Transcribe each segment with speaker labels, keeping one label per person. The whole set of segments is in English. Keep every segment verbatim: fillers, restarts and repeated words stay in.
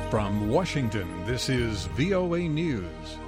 Speaker 1: From Washington, this is V O A News.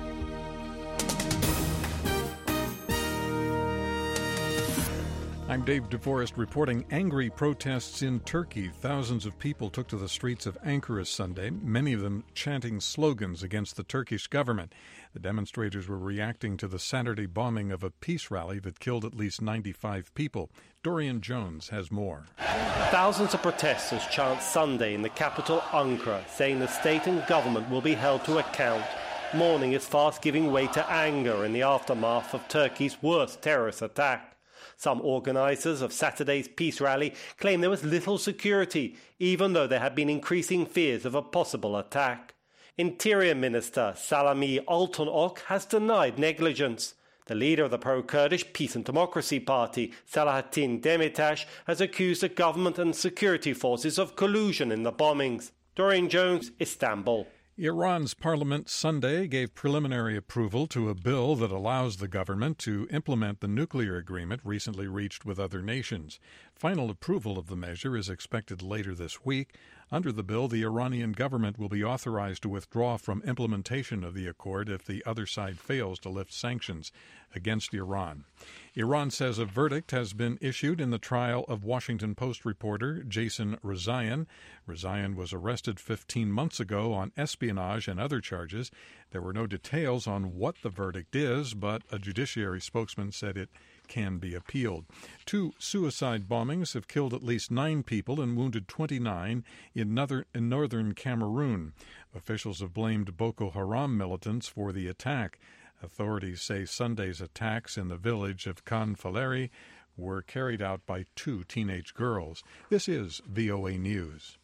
Speaker 1: I'm Dave DeForest reporting angry protests in Turkey. Thousands of people took to the streets of Ankara Sunday, many of them chanting slogans against the Turkish government. The demonstrators were reacting to the Saturday bombing of a peace rally that killed at least ninety-five people. Dorian Jones has more.
Speaker 2: Thousands of protesters chant Sunday in the capital Ankara, saying the state and government will be held to account. Mourning is fast giving way to anger in the aftermath of Turkey's worst terrorist attack. Some organisers of Saturday's peace rally claim there was little security, even though there had been increasing fears of a possible attack. Interior Minister Salami Altunok has denied negligence. The leader of the pro-Kurdish Peace and Democracy Party, Selahattin Demirtas, has accused the government and security forces of collusion in the bombings. Dorian Jones, Istanbul.
Speaker 1: Iran's parliament Sunday gave preliminary approval to a bill that allows the government to implement the nuclear agreement recently reached with other nations. Final approval of the measure is expected later this week. Under the bill, the Iranian government will be authorized to withdraw from implementation of the accord if the other side fails to lift sanctions against Iran. Iran says a verdict has been issued in the trial of Washington Post reporter Jason Rezaian. Rezaian was arrested fifteen months ago on espionage and other charges. There were no details on what the verdict is, but a judiciary spokesman said it can be appealed. Two suicide bombings have killed at least nine people and wounded twenty-nine in, northern, in northern Cameroon. Officials have blamed Boko Haram militants for the attack. Authorities say Sunday's attacks in the village of Kanfaleri were carried out by two teenage girls. This is V O A News.